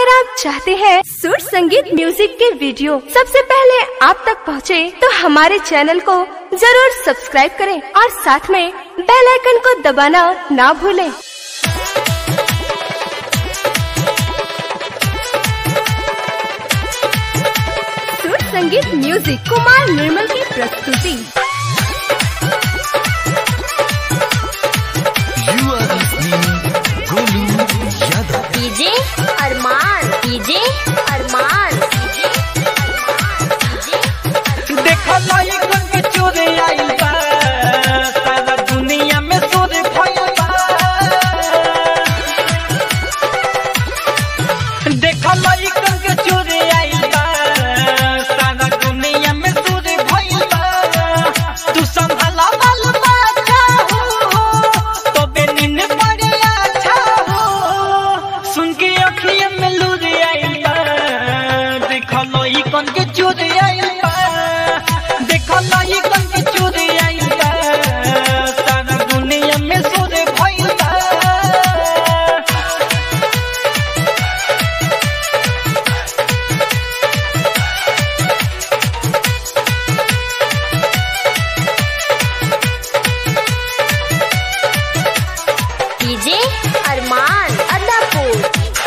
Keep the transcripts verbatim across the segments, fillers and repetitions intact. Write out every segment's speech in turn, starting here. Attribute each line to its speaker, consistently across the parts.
Speaker 1: अगर आप चाहते हैं सुर संगीत म्यूजिक के वीडियो सबसे पहले आप तक पहुंचे, तो हमारे चैनल को जरूर सब्सक्राइब करें और साथ में बेल आइकन को दबाना ना भूलें। सुर संगीत म्यूजिक कुमार निर्मल की प्रस्तुति।
Speaker 2: डीजे अरमान, डीजे अरमान,
Speaker 3: देखो लाइकन के चोरे आइल बा, सारा दुनिया में चोरे भइल बा। देखो लाइकन के चोरे आइल बा, सारा दुनिया में चोरे भइल बा। तू संभाला बाल बाचा हो, तो बेनिन पड़े अच्छा हो। सुन के अखियां में लूरे आइल बा, देखो लाइकन के चोरे आइल बा। देखो लाइकन के चोरे आइल बा, सारा दुनिया में चोरे भइल बा।
Speaker 2: डीजे अरमान अदापुर।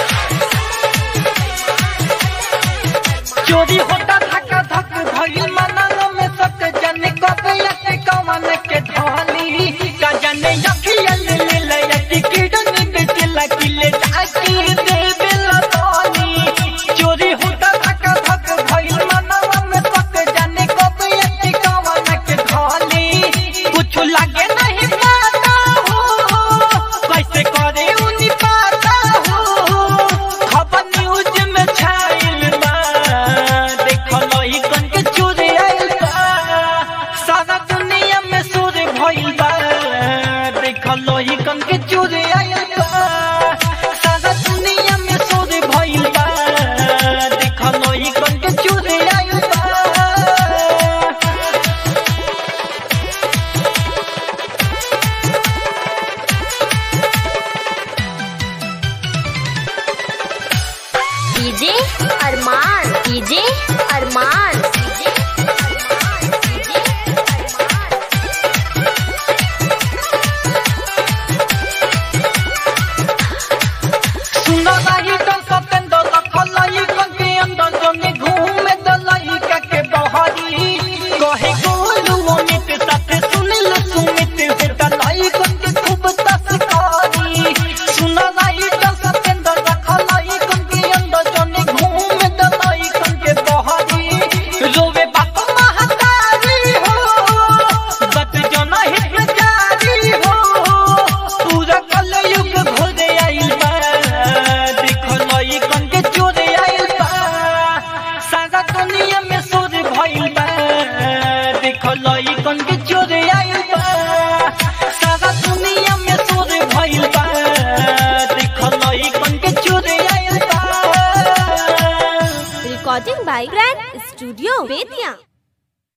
Speaker 3: चोरी होता धक्का धक भइल मनवा में सक जाने कब यते कवन के ढाली का जाने अखिया ले ले ले के किडनी बेचला किले जाके दे बेला ताली। चोरी होता धक्का धक भइल मनवा में सक जाने कब यते कवन के ढाली। कुछ लागे नहीं पता हो, कैसे करे उनी पता हो। खबर न्यूज में छाइल बा, देखो लाइकन के चोरे आइल बा, सारा दुनिया में चोरे भइल बा। देखो लाइकन के चोरे आइल बा, सारा दुनिया में चोरे भइल बा। देखो लाइकन के चोरे आइल बा।
Speaker 2: DJ Arman, DJ Arman, DJ
Speaker 3: सुनो लाइकन सतेंद्र रखो लाइकन के अंदर जने घूमे द लाइका के बहारी। कहे गोलू अमित साथे सुनिल सुमित होता लाइकन के खूब तस्कारी। सुनो लाइकन सतेंद्र रखो लाइकन के अंदर जने घूमे द लाइकन के बहारी। रोवे बाप महतारी हो, बत जना हित में जारी हो। पूरा कलयुग घोरे आइल बा, देखो लाइकन के चोरे आइल बा, सारा दुनिया में चोरे भइल बा। देखो लाइकन के चोरे आइल बा, सारा दुनिया में चोरे भइल बा। देखो लाइकन के चोरे आइल बा।
Speaker 1: Recording by grand studio Bettiah.